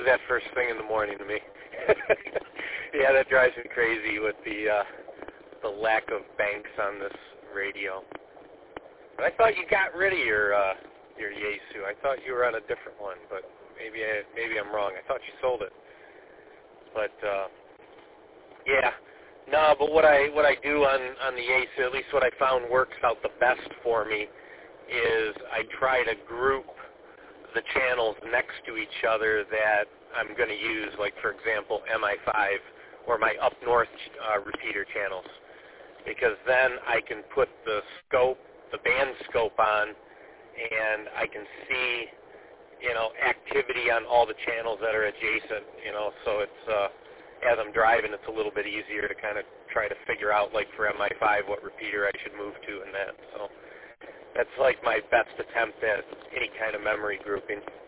do that first thing in the morning to me. Yeah, that drives me crazy with the lack of banks on this radio. But I thought you got rid of your Yaesu. I thought you were on a different one, but maybe I'm wrong. I thought you sold it. But yeah, no. But what I do on the Yaesu, at least what I found works out the best for me, is I try to group the channels next to each other that I'm going to use, like for example MI5 or my up north repeater channels, because then I can put the band scope on, and I can see, activity on all the channels that are adjacent, so it's, as I'm driving, it's a little bit easier to kind of try to figure out, like for MI5, what repeater I should move to and that. So that's like my best attempt at any kind of memory grouping.